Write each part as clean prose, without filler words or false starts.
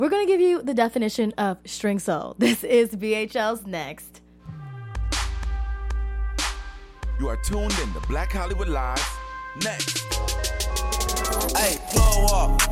We're going to give you the definition of string soul. This is BHL's Next. You are tuned in to Black Hollywood Live. Next. Hey, plug walk.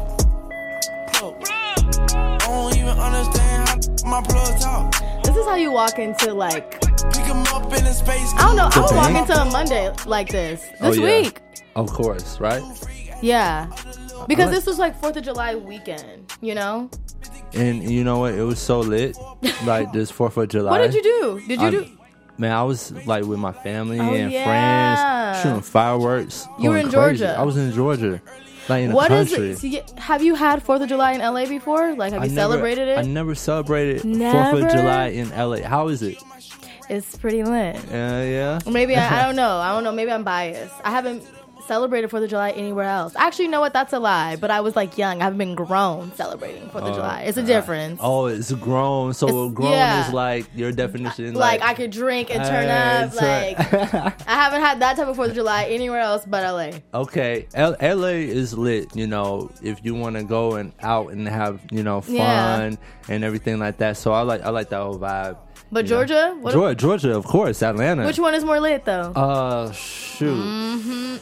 I don't even understand how my plug talk. This is how you walk into, like, Pick him up in a space. I don't know. I would walk into a Monday like this week. Of course, right? Yeah. Because this was like 4th of July weekend, you know? And you know what? It was so lit. Like this 4th of July. What did you do? Did you do? Man, I was like with my family Oh, and yeah. friends shooting fireworks. You were going in crazy. Georgia. I was in Georgia. Like in the What is country. it? So have you had 4th of July in LA before? Like, have you celebrated it? I never celebrated 4th Never? of July in LA. How is it? It's pretty lit. Yeah. Maybe I don't know. Maybe I'm biased. I haven't celebrated 4th of July anywhere else. Actually, you know what? That's a lie. But I was like young. I haven't been grown celebrating 4th of July. It's a difference. Oh, it's grown. So grown is like your definition. Like I could drink and turn up. Like I haven't had that type of 4th of July anywhere else but LA. Okay, LA is lit. You know, if you want to go and out and have fun Yeah. and everything like that. So I like that whole vibe. But Georgia? Georgia, of course, Atlanta. Which one is more lit though? Shoot.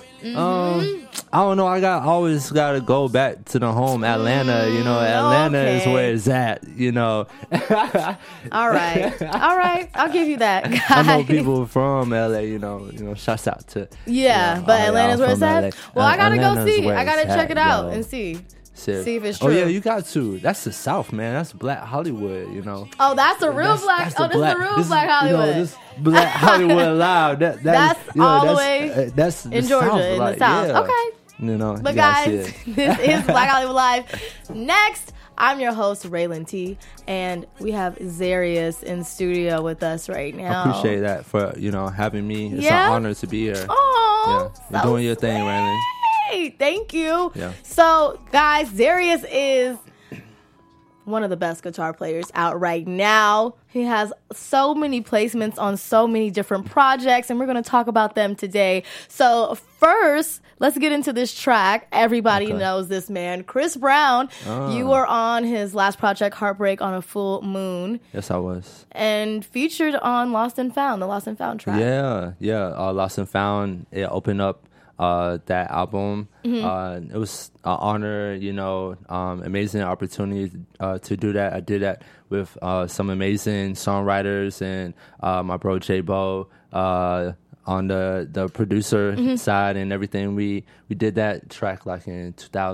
I don't know. I always got to go back to the home, Atlanta. You know, Atlanta is okay. where it's at. You know. All right. I'll give you that, guys. I know people from LA. You know. Shouts out to. Yeah, but Atlanta's where it's at. LA. Well, I gotta go Atlanta's see. where I gotta it's check at, it out yo. and see. Shit. See if it's true. Oh yeah, you got to. That's the South, man. That's Black Hollywood. You know. Oh, that's the real black. This is the real Black Hollywood. This Black Hollywood Live. That's all the way that's in the Georgia, South, in like, the South. yeah. Okay. You know. But you gotta guys, see it. this is Black Hollywood Live. Next, I'm your host, Raylan T, and we have Zarius in studio with us right now. I appreciate that for having me. It's Yeah? an honor to be here. Oh, You're doing your thing, Raylan. Thank you. Yeah. So, guys, Zarius is one of the best guitar players out right now. He has so many placements on so many different projects, and we're going to talk about them today. So, first, let's get into this track. Everybody knows this man, Chris Brown. You were on his last project, Heartbreak on a Full Moon. Yes, I was. And featured on Lost and Found, the Lost and Found track. Yeah. Lost and Found. It opened up that album. It was an honor, amazing opportunity to do that. I did that with some amazing songwriters and my bro J-Bo on the producer side and everything. We did that track like in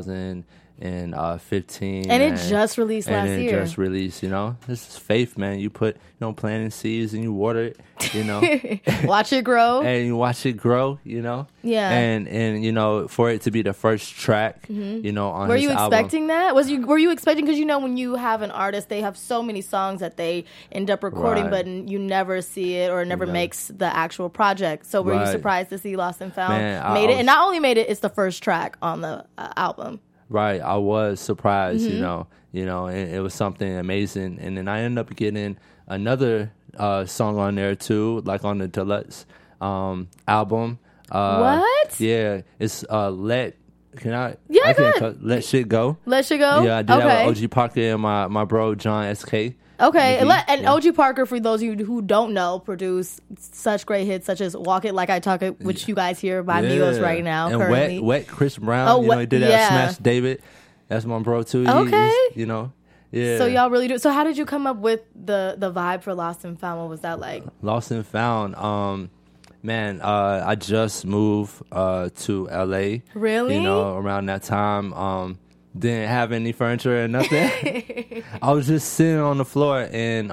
2015. And it just released last year. And it just released, This is faith, man. You put, planting seeds and you water it, Watch it grow. And you watch it grow, Yeah. And for it to be the first track, on Were his you album. expecting that? Were you expecting, because when you have an artist, they have so many songs that they end up recording, Right. but you never see it or it never makes the actual project. So were you Right. surprised to see Lost and Found Man, made I it? And not only made it, it's the first track on the album. Right, I was surprised, Mm-hmm. and it was something amazing. And then I ended up getting another song on there too, like on the deluxe album. What? Yeah, it's Let. Can I? Yeah, I go can ahead. Let Shit Go. Let You Go? Yeah, I did that with OG Parker and my bro John SK. Okay, and Yeah. OG Parker, for those of you who don't know, produced such great hits such as Walk It Like I Talk It, which you guys hear by Migos right now And currently. Wet Chris Brown. Oh, he did that yeah. Smash David. That's my bro too. Okay. Yeah. So y'all really do. So how did you come up with the vibe for Lost and Found? What was that like? Lost and Found. Man, I just moved to LA. Really? Around that time. Didn't have any furniture or nothing. I was just sitting on the floor and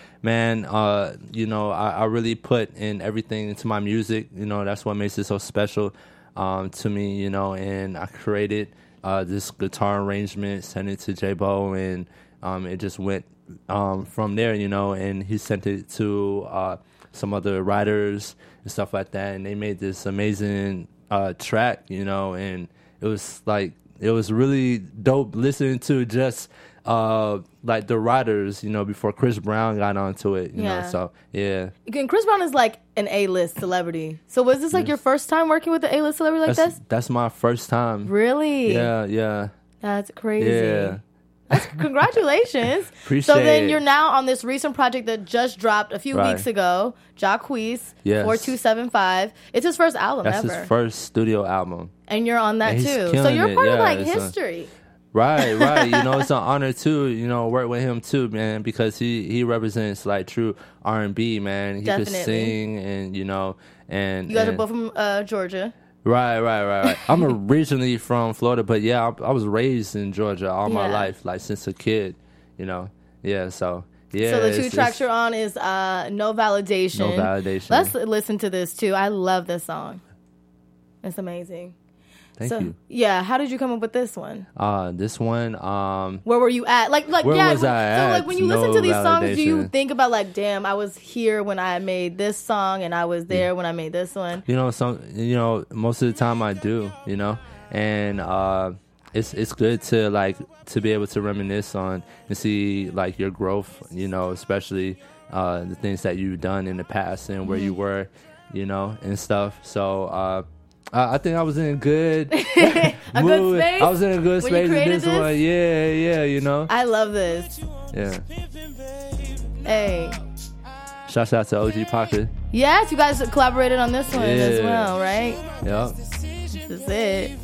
I really put in everything into my music. That's what makes it so special to me, and I created this guitar arrangement, sent it to J-Bo, and it just went from there, and he sent it to some other writers and stuff like that, and they made this amazing track, and it was really dope listening to just like the writers, before Chris Brown got onto it, you know. So yeah. And Chris Brown is like an A-list celebrity. So was this like your first time working with an A-list celebrity like this? That's my first time. Really? Yeah. That's crazy. Yeah. Congratulations. Appreciate So then it. you're now on this recent project that just dropped a few Right. weeks ago, Jacquees, Yes. 4275. It's his first album That's ever. his first studio album. And you're on that And he's too. So killing you're it. part of Yeah, like it's a- history. Right. You know, it's an honor too. You know, work with him too, man, because he represents like true R&B, man. He Definitely. could sing, and you know, and You guys are and- both from Georgia. Right. I'm originally from Florida, but yeah, I was raised in Georgia all my Yeah. life, like since a kid. You know, yeah. So yeah. So the two it's- tracks it's- you're on is No Validation. No Validation. Let's listen to this too. I love this song. It's amazing. Thank so, you. Yeah, how did you come up with this one? This one, Where were you at? Like Where yeah. was I so at? like when you No listen to these songs, do you validation. think about like, damn, I was here when I made this song, and I was there when I made this one. you know, most of the time I do, you know, and it's good to like to be able to reminisce on and see like your growth, you know, especially the things that you've done in the past and where you were, you know, and stuff. So I think I was in a good A good mood. space? I was in a good When you space in created this this? one. Yeah, you know. I love this. Yeah. Hey. Shout out to OG Parker. Yes, you guys collaborated on this one as Yeah. well, right? Yep. This is it.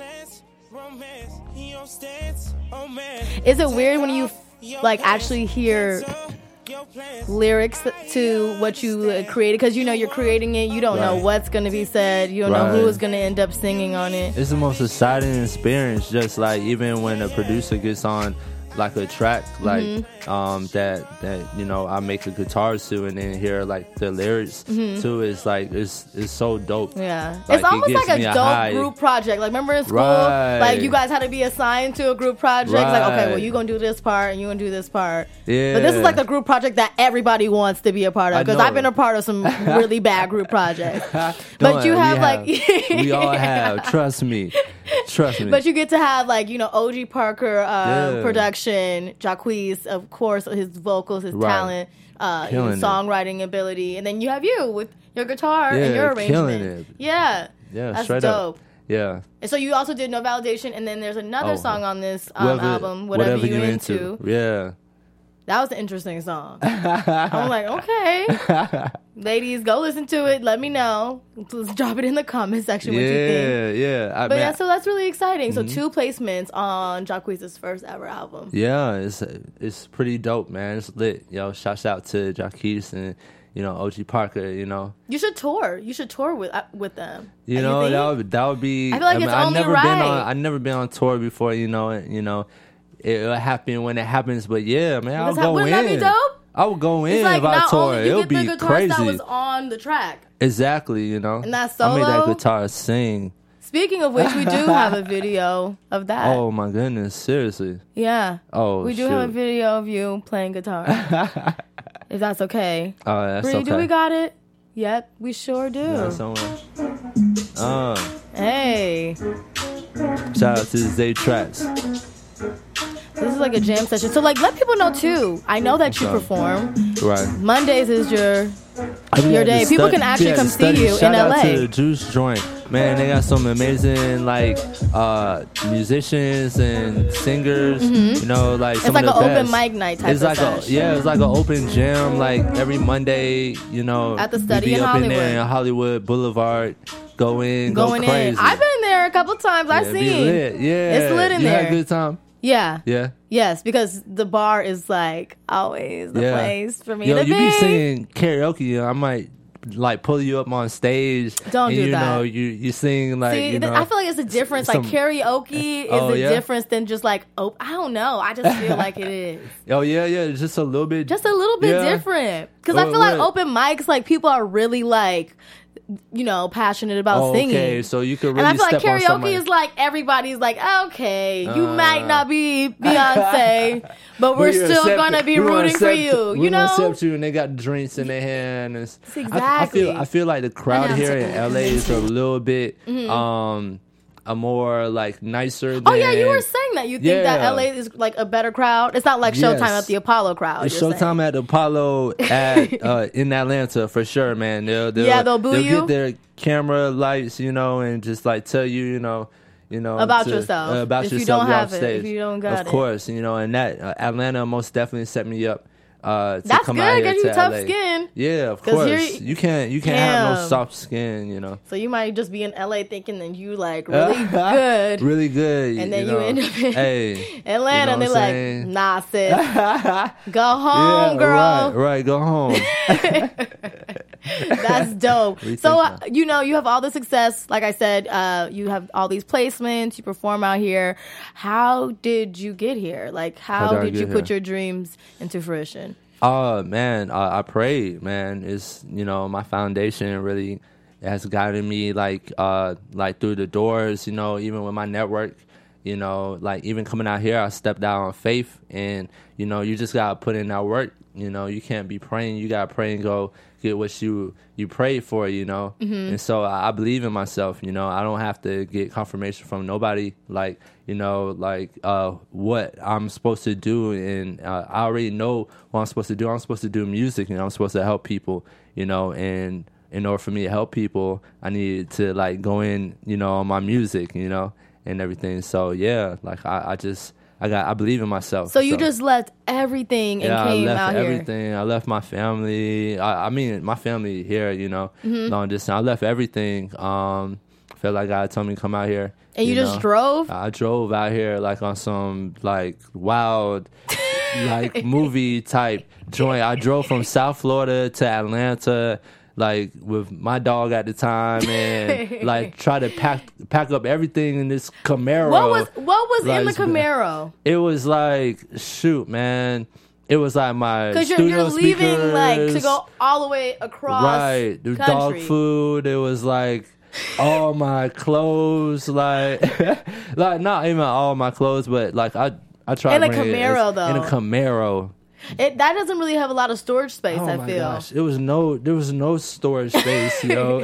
Is it weird when you like actually hear lyrics to what you created? Because you know you're creating it, you don't know Right. what's going to be said, you don't know who Right. is going to end up singing on it. It's the most exciting experience. Just like even when a producer gets on like a track, like that you know I make a guitar to, and then hear like the lyrics too. It's like it's so dope. Yeah, Like, it's almost it like gives a me a dope high. group project. Like remember in school, Right. like you guys had to be assigned to a group project. Like okay, well Right. you gonna do this part and you gonna do this part. Yeah. But this is like the group project that everybody wants to be a part of. I Because know. I've been a part of some really bad group projects. But Don't you we have like we all have. Trust me. But you get to have like, you know, OG Parker Yeah. production, Jacquees, of course, his vocals, his Right. talent, Killing his it. songwriting ability, and then you have you with your guitar and Yeah, your killing arrangement. it. Yeah, Yeah, that's straight dope. up. Yeah. And so you also did No Validation, and then there's another Oh. song on this Whatever- album, Whatever You Into. Yeah. That was an interesting song. I'm like, okay. Ladies, go listen to it. Let me know. Please drop it in the comment section what you think. Yeah. But yeah, so that's really exciting. So 2 placements on Jacquees' first ever album. Yeah, it's pretty dope, man. It's lit. Yo, shouts out to Jacquees and you know OG Parker. You know, You should tour. You should tour with them. you Don't know think? that would be. I feel like it's only right. I've never been on tour before. You know, it'll happen when it happens. But yeah, man, I'll Because go wouldn't in. that be dope? I would go in It's like if I not tour. only you It'll get the be guitarist crazy. that was on the track. Exactly, you know. And that I made that solo? guitar sing. Speaking of which, we do have a video of that. Oh my goodness, seriously. Yeah. Oh, We do shoot. have a video of you playing guitar. If that's okay. Oh, that's Bree, okay. do we got it? Yep, we sure do. Yeah, somewhere. Hey. Shout out to Zay Tracks. This is like a jam session. So, like, let people know, too. I know that you Okay. perform. Right. Mondays is your Your day. People can actually come see you in Shout out LA. to the Juice Joint. Man, they got some amazing like musicians and singers. You know, like some Mm-hmm. like of the an open best. mic night type It's of like sesh. it's like an open jam. Like every Monday, you know, At the we Study be in up in there Hollywood. in Hollywood Boulevard. Go in, going go crazy. in. I've been there a couple times. I've Yeah, be seen. lit. Yeah, It's lit in you there. Had a good time. Yeah. Yeah. Yes, because the bar is like always the Yeah. place for me Yo, to you be. be singing karaoke. I might like pull you up on stage. Don't and, do you that. know, you sing like See, you know. I feel like it's a difference. some- Like karaoke is Oh, a yeah? difference than just like I don't know. I just feel like it is Oh yeah, just a little bit. just a little bit Yeah. different. Because I feel like What? open mics, like people are really like, you know, passionate about Oh, singing. okay, so you could really And I feel like step on karaoke somebody. is like everybody's like, okay, you might not be Beyonce, but we're still gonna be rooting for you. You We're gonna know? accept you, and they got drinks in their hand. And Exactly. I feel like the crowd here in LA is a little bit Mm-hmm. a more like nicer. Oh yeah, than- you were saying that you think that Yeah. LA is like a better crowd. It's not like Showtime Yes. at the Apollo crowd. It's you're Showtime at the Apollo at in Atlanta for sure, man. They'll Yeah, they'll boo you? get their camera lights, you know, and just like tell you, you know, you know, About yourself. about If you yourself don't you're have off it, stage. if you don't got of it. course, you know, and that Atlanta most definitely set me up. To That's come good, out here get you to tough LA. skin. Yeah, of 'Cause course. here- You can't have no Damn. soft skin, you know. So you might just be in LA thinking that you like really good. Really good. And then you know. end up in hey, Atlanta, and you know they're what I'm like, saying? nah, sis. Go home, girl. Right, go home. That's dope. do you So, think, you know, you have all the success. Like I said, you have all these placements. You perform out here. How did you get here? Like, how did I did you get put here? your dreams into fruition? Oh man, I prayed, man. It's, you know, my foundation really has guided me like through the doors, you know, even with my network, you know, like even coming out here, I stepped out on faith, and you know, you just gotta put in that work. You know, you can't be praying. You gotta pray and go get what you prayed for. You know, and so I believe in myself. You know, I don't have to get confirmation from nobody. Like, you know, like what I'm supposed to do, and I already know what I'm supposed to do. I'm supposed to do music, and I'm supposed to help people. You know, and in order for me to help people, I needed to like go in, you know, on my music, you know, and everything. So yeah, like I believe in myself. So you just left everything and came I left out everything. here. I left my family. I mean, my family here, you know, long distance. I left everything. Felt like God told me to come out here. And you just drove? I drove out here like on some like wild, like movie type joint. I drove from South Florida to Atlanta, like with my dog at the time, and like try to pack up everything in this Camaro. What was in the Like, Camaro? It was like, shoot, man. It was like my Because you're studio leaving like to speakers. go all the way across Right, the dog country. food. It was like all my clothes, like like not even all my clothes, but like I tried In a to bring it Camaro, in though. a Camaro. That doesn't really have a lot of storage space, Oh I my feel. gosh, there was no storage space, yo.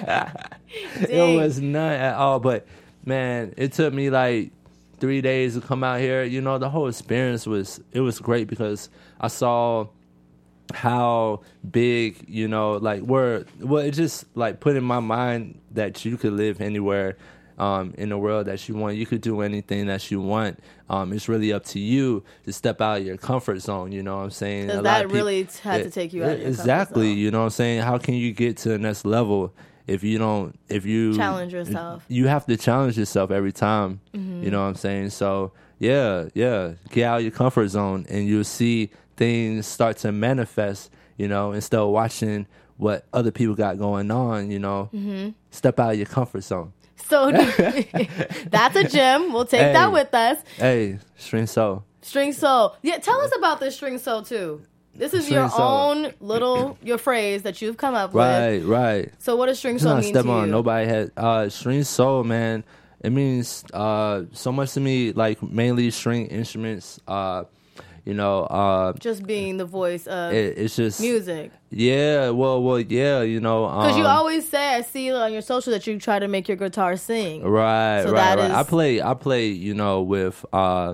It was none at all. But man, it took me like 3 days to come out here. You know, the whole experience was great because I saw how big, you know, like it just like put in my mind that you could live anywhere in the world that you want. You could do anything that you want. It's really up to you to step out of your comfort zone. You know what I'm saying? Because A lot that of people- really had to take you out of your exactly. comfort zone. You know what I'm saying? How can you get to the next level if you Challenge yourself. You have to challenge yourself every time. You know what I'm saying? So yeah, get out of your comfort zone, and you'll see things start to manifest. You know, instead of watching what other people got going on, you know, step out of your comfort zone. So that's a gem. We'll take Hey. that with us. Hey, String Soul. String Soul. Yeah, tell us about this String Soul too. This is String your Soul. own your phrase that you've come up with. Right. So what does String It's Soul not mean to step on you? nobody head. String Soul, man. It means so much to me. Like mainly string instruments. You know, Just being the voice of it's just music. Yeah, well, yeah. You know, Because you always say, I see on your social that you try to make your guitar sing. right. So that right. is- I play. You know, with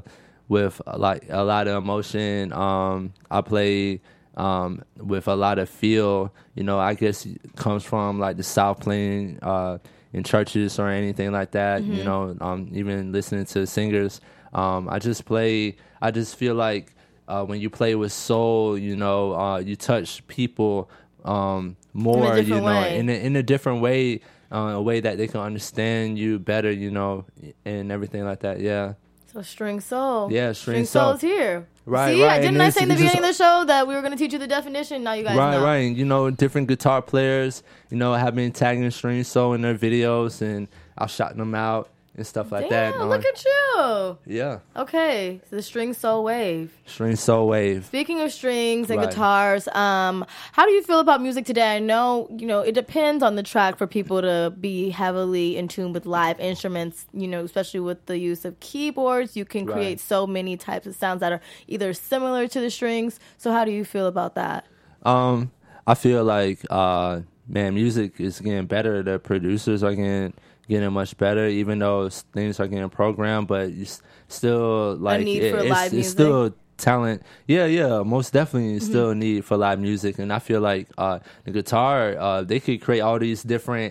like a lot of emotion. I play with a lot of feel. You know, I guess it comes from like the South playing in churches or anything like that. You know, even listening to singers. I just feel like when you play with soul, you know, you touch people more. You different know, way. in a different way. A way that they can understand you better, you know, and everything like that. Yeah. So String Soul. Yeah, String Soul. Soul's here. Right, See, right. didn't And I it's- say in the it's just- beginning of the show that we were going to teach you the definition? Now you guys know. Right. You know, different guitar players, you know, have been tagging String Soul in their videos, and I've shot them out and stuff like that. Damn, look at you. Yeah. Okay, so the String Soul Wave. String Soul Wave. Speaking of strings and Right. guitars, how do you feel about music today? I know, you know, it depends on the track for people to be heavily in tune with live instruments, you know, especially with the use of keyboards. You can create Right. so many types of sounds that are either similar to the strings. So how do you feel about that? I feel like, man, music is getting better. The producers are getting much better, even though things are getting programmed, but it's still like need for live it's music? still talent. Yeah, most definitely still a need for live music. And I feel like the guitar, they could create all these different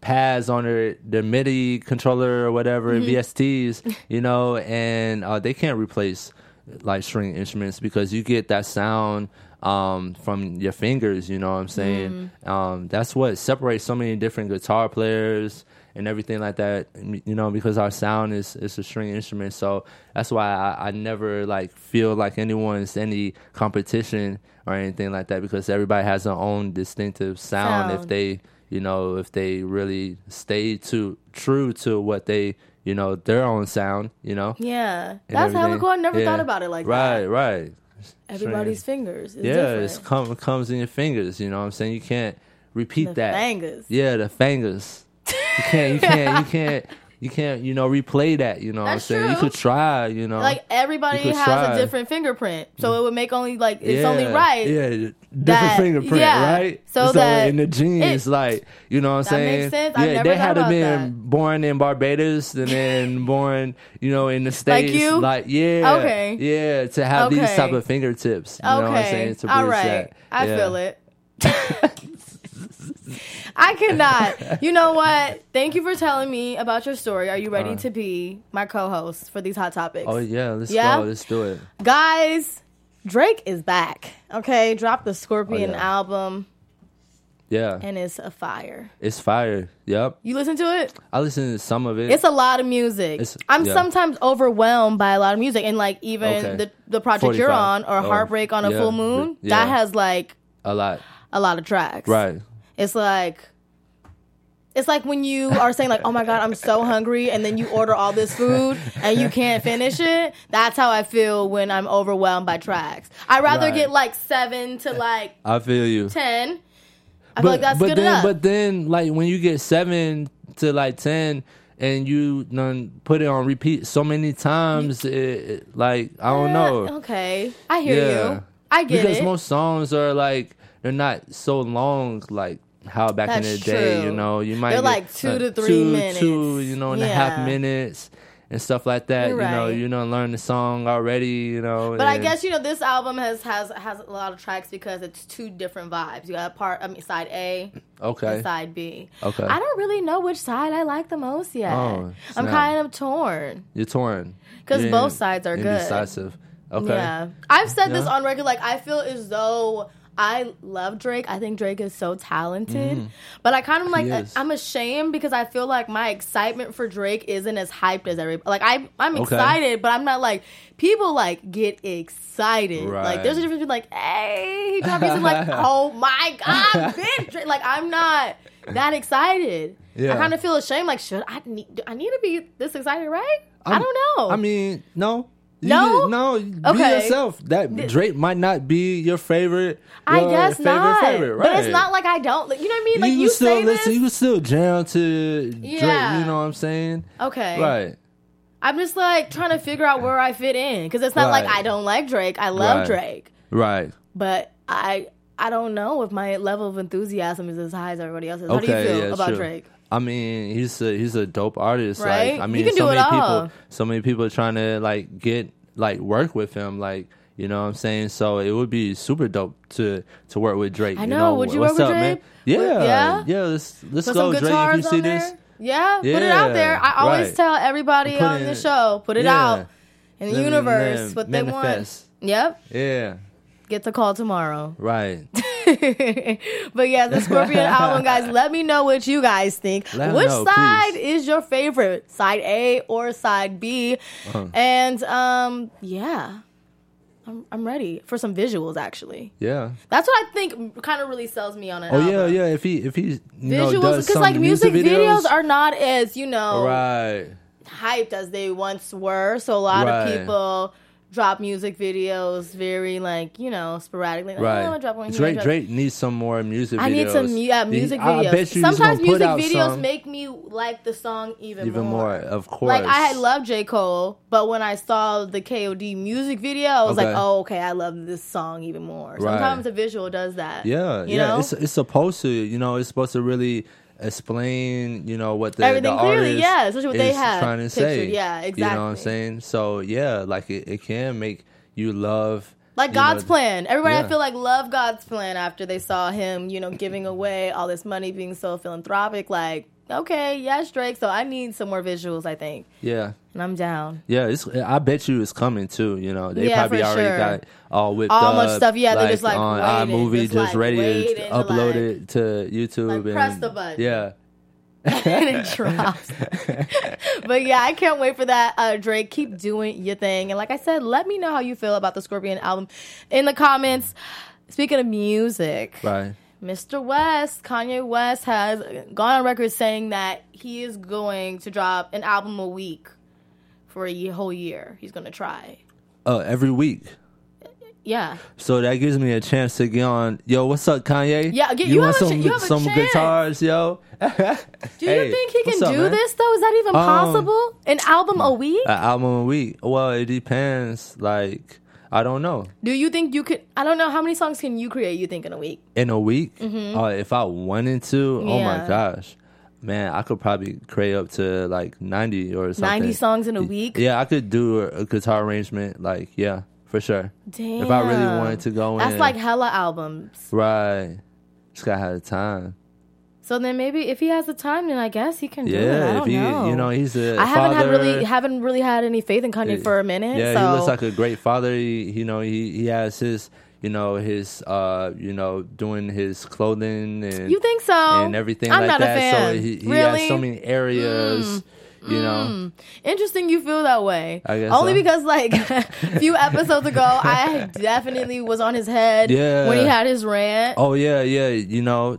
pads on their MIDI controller or whatever, VSTs, you know, and they can't replace like string instruments because you get that sound from your fingers, you know what I'm saying? That's what separates so many different guitar players and everything like that, you know, because our sound is a string instrument. So that's why I never like feel like anyone's any competition or anything like that, because everybody has their own distinctive sound. If they, you know, if they really stay true to what they, you know, their own sound, you know. Yeah, that's hella cool. I never thought about it like that. Right. Everybody's fingers is different. It comes in your fingers, you know what I'm saying? You can't repeat that. Fingers. Yeah, the fingers. You can't, you know, replay that, you know what I'm saying? True. You could try, you know. Like everybody has a different fingerprint. So it would make only like it's only right. Yeah, different fingerprint, right? So that in the genes, like, you know what I'm saying? Makes sense. Yeah, I've never they had to been born in Barbados and then born, you know, in the States. Like you? Like, yeah. Okay. Yeah, to have these type of fingertips. You know what I'm saying? To all right. that. I feel it. I cannot. You know what? Thank you for telling me about your story. Are you ready to be my co-host for these hot topics? Oh, yeah. Let's go. Let's do it. Guys, Drake is back. Okay? Dropped the Scorpion album. Yeah. And it's a fire. It's fire. Yep. You listen to it? I listen to some of it. It's a lot of music. I'm sometimes overwhelmed by a lot of music. And like even the project 45. you're on or Heartbreak on a Full Moon, that has like a lot of tracks. Right. It's like when you are saying like, oh my God, I'm so hungry, and then you order all this food and you can't finish it. That's how I feel when I'm overwhelmed by tracks. I'd rather get like 7 to like I feel you 10. I feel like that's good enough. But then like when you get 7 to like 10 and you done put it on repeat so many times, like I don't know. Okay, I hear you. I get because it. most songs are like they're not so long like how back in the day, you know, you might they're get like 2 to 3 minutes, you know, and a half minutes and stuff like that. You're right. You know, learn the song already, you know. But I guess, you know, this album has a lot of tracks because it's 2 different vibes. You got side A and side B. Okay. I don't really know which side I like the most yet. I'm kind of torn. You're torn. Because both sides are good. Indecisive. Okay. Yeah. I've said this on record, like, I feel as though I love Drake. I think Drake is so talented. But I kind of like, I'm ashamed because I feel like my excitement for Drake isn't as hyped as everybody. Like, I'm excited, but I'm not like, people like get excited. Right. Like, there's a difference between like, hey, he dropped music, like, oh my God, bitch. Drake. Like, I'm not that excited. Yeah. I kind of feel ashamed. Like, do I need to be this excited, right? I don't know. I mean, no. No, be yourself. That Drake might not be your favorite. I guess not. Favorite, right? But it's not like I don't. Like, you know what I mean? Like you still say listen. this, you can still jam to Drake. You know what I'm saying? Okay, right. I'm just like trying to figure out where I fit in because it's not like I don't like Drake. I love Drake. Right. But I don't know if my level of enthusiasm is as high as everybody else's. How do you feel about Drake? I mean, he's a dope artist, right? Like, I mean, you can do it all. So many people are trying to like get work with him, like, you know what I'm saying? So it would be super dope to work with Drake. I know. You know? Would you work with Drake? Man? Yeah. Let's go, Drake. If you see this, put it out there. I always tell everybody on the show, put it out in the universe. What they want. Yep. Yeah. Get the call tomorrow. Right. But yeah, the Scorpion album, guys, let me know what you guys think. Which side is your favorite? Side A or side B? And yeah. I'm ready for some visuals, actually. Yeah. That's what I think kind of really sells me on an album. Yeah. If he visuals, does because like music videos are not as, right, hyped as they once were. So a lot of people drop music videos very sporadically. Like, right. I'm drop one Drake needs some more music videos. I need some music videos. I bet you sometimes music videos make me like the song even more. Of course. Like I love J. Cole, but when I saw the KOD music video, I was like, oh, okay, I love this song even more. Sometimes a visual does that. Yeah, you know? It's supposed to, it's supposed to really explain, what the everything clearly, artist especially what they have trying to say. Yeah, exactly. You know what I'm saying? So yeah, like it can make you love God's plan. Everybody I feel like loved God's plan after they saw him, giving away all this money, being so philanthropic. Like okay, yes, Drake. So I need some more visuals, I think. Yeah. And I'm down. Yeah, I bet you it's coming too. You know, they probably for already sure. got all whipped All up. much stuff. Yeah, they're just like on waiting, iMovie, just, just like, ready to waiting to, upload like- it to YouTube. like, and press the button. Yeah, And it drops. But yeah, I can't wait for that. Drake, keep doing your thing. And like I said, let me know how you feel about the Scorpion album in the comments. Speaking of music, right. Mr. West, Kanye West, has gone on record saying that he is going to drop an album a week for a whole year. He's going to try. Every week. Yeah. So that gives me a chance to get on. Yo, what's up, Kanye? Yeah, you want you have a some chance. guitars, yo? Do you think he what's can up, do man? this, though? Is that even possible? An album a week? An album a week. Well, it depends. Like, I don't know. Do you think you could? I don't know. How many songs can you create, you think, in a week? In a week? If I wanted to, oh my Yeah. gosh. Man, I could probably create up to like 90 or something. 90 songs in a week? Yeah, I could do a guitar arrangement. Like, yeah, for sure. Damn. If I really wanted to go in. That's like hella albums. Right. Just gotta have the time. So then maybe if he has the time, then I guess he can do it. I Yeah, don't if he, know. you know, he's a I father. haven't really had any faith in Kanye for a minute. Yeah, so. he looks like a great father. He has his, doing his clothing and You think so? and everything I'm like not a that. fan. So he Really? has so many areas. You know, Interesting you feel that way. I guess Only so. because like a few episodes ago I definitely was on his head Yeah. when he had his rant. oh yeah, you know,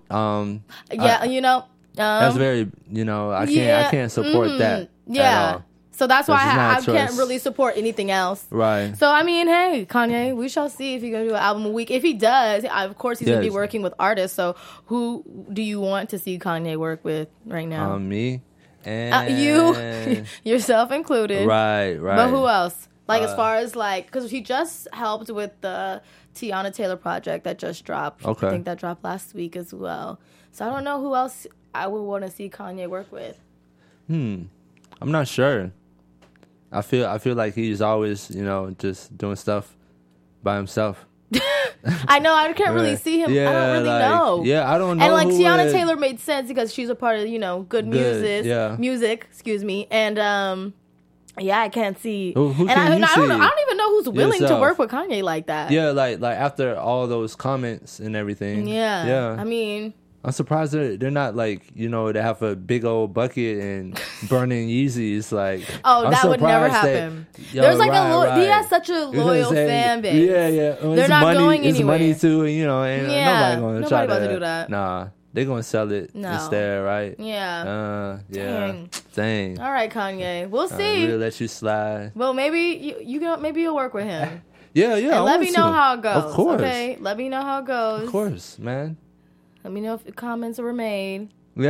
that's very, I can't support that. At Yeah. all. So that's why This is not I a can't choice. really support anything else. Right. So I mean, hey, Kanye, we shall see if he's gonna do an album a week. If he does, of course he's gonna be Yes. working with artists. So who do you want to see Kanye work with right now? Me and You, yourself included. Right. But who else? Like as far as like, because he just helped with the Tiana Taylor project that just dropped. Okay. I think that dropped last week as well. So I don't know who else I would want to see Kanye work with. I'm not sure. I feel like he's always, just doing stuff by himself. I know I can't really Right. see him. Yeah, I don't really like, know. yeah, I don't know And like who Tiana would- Taylor made sense because she's a part of good music. yeah. Music, excuse me. And yeah, I can't see. Who and can I you don't see? know, I don't even know who's willing to Yourself. work with Kanye like that. Yeah, like after all those comments and everything. Yeah. Yeah. I mean, I'm surprised they're not like, they have a big old bucket and burning Yeezys. Like, oh, I'm that would never surprised that- happen. Yo, There's like right. he has such a You know what I'm loyal saying? fan base. Yeah, yeah. They're It's not money, going it's anywhere. money too, and Yeah, nobody going to nobody try about to do that. Nah, they're going to sell it No. instead, right? Yeah. Yeah. Dang. All right, Kanye. We'll I see. really let you slide. Well, maybe maybe you'll work with him. Yeah. And I let want me know to. how it goes. Of course. Okay, let me know how it goes. Of course, man. Let me know if comments were made.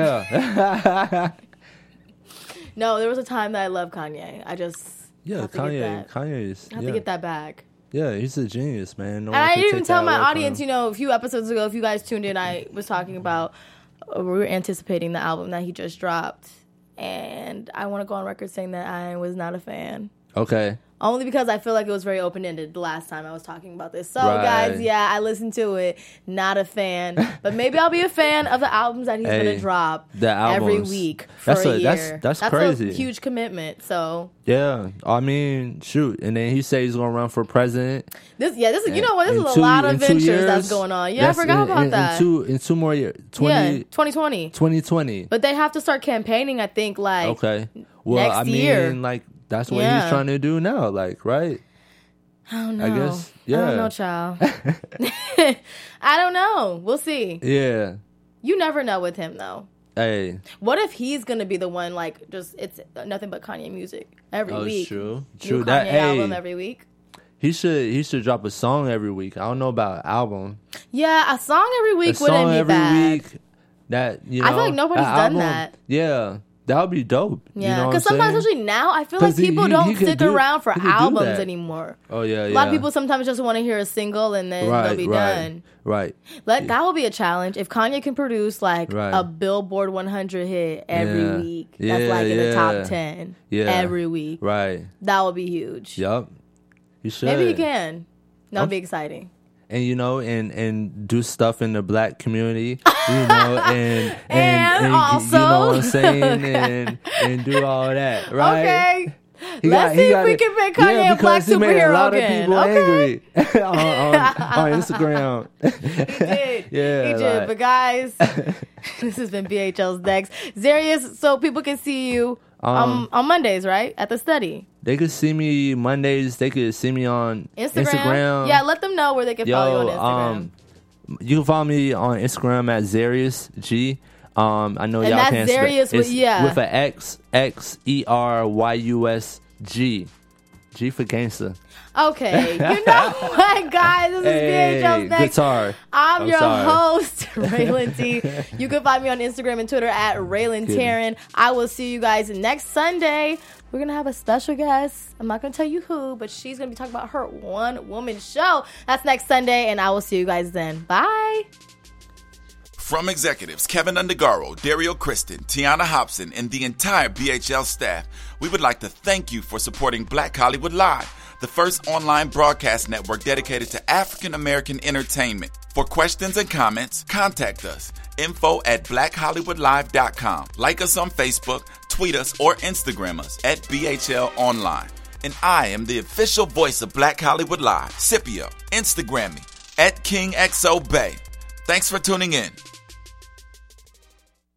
Yeah. No, there was a time that I loved Kanye. I just Yeah, have to get that. Kanye is. I have to get that back. Yeah, he's a genius, man. No And one I can didn't even take tell that my away from audience, him. a few episodes ago, if you guys tuned in, I was talking about we were anticipating the album that he just dropped. And I want to go on record saying that I was not a fan. Okay. Only because I feel like it was very open-ended the last time I was talking about this. So, Right. guys, yeah, I listened to it. Not a fan. But maybe I'll be a fan of the albums that he's going to drop the every albums. week for a year. That's crazy. a huge commitment. So, Yeah, I mean, shoot. And then he said he's gonna run for president. this is, you know what? This In is a two- lot of in 2 ventures years, that's going on. Yeah, I forgot about that. In two more years, 2020. 2020. But they have to start campaigning, I think, like, Okay. Well, next I mean, year. like that's what Yeah. he's trying to do now, like, right? I don't know. I guess, I don't yeah. know, child. I don't know. We'll see. Yeah. You never know with him, though. Hey. What if he's gonna be the one, like, just it's nothing but Kanye music every Oh, week? true. New True. Kanye That album hey, every week. he should drop a song every week. I don't know about album. Yeah, a song every A week song wouldn't be every bad. week. That I feel like nobody's done album, that. Yeah, that would be dope. Yeah, you know because what I'm sometimes, saying? especially now, I feel like 'Cause he- people he don't could stick do- around for he could do albums that. anymore. Oh yeah, yeah. A lot of people sometimes just want to hear a single and then they'll be done. Right. That will be a challenge if Kanye can produce like Right. a Billboard 100 hit every Yeah. week. That's Yeah, like in the yeah. top 10 Yeah. every week. Right. That would be huge. Yup. You should. Maybe he can. That would I'm- be exciting. you know, and do stuff in the black community, you know, and also, you know what I'm saying, and do all that, right? Okay. Let's see if we can make Kanye a black he made a superhero lot again. of people Okay. angry on Instagram. He did. Yeah, He did. like- But guys, this has been BHL's Next. Zarius, so people can see you on Mondays, right? At the study. They could see me Mondays. They could see me on Instagram. Yeah, let them know where they can follow you on Instagram. You can follow me on Instagram at Zarius G. I know And y'all that's can't Zarius spell with- yeah. with an XERYUS G. G for gangster. Okay. You know what, guys? This is BHL's Next. Guitar. I'm your sorry. host, Raylan T. You can find me on Instagram and Twitter at Raylan Taryn. I will see you guys next Sunday. We're going to have a special guest. I'm not going to tell you who, but she's going to be talking about her one-woman show. That's next Sunday, and I will see you guys then. Bye. From executives Kevin Undergaro, Dario Kristen, Tiana Hobson, and the entire BHL staff, we would like to thank you for supporting Black Hollywood Live, the first online broadcast network dedicated to African American entertainment. For questions and comments, contact us. info@blackhollywoodlive.com. Like us on Facebook, tweet us, or Instagram us at BHL Online. And I am the official voice of Black Hollywood Live, Scipio. Instagram me at KingXOBay. Thanks for tuning in.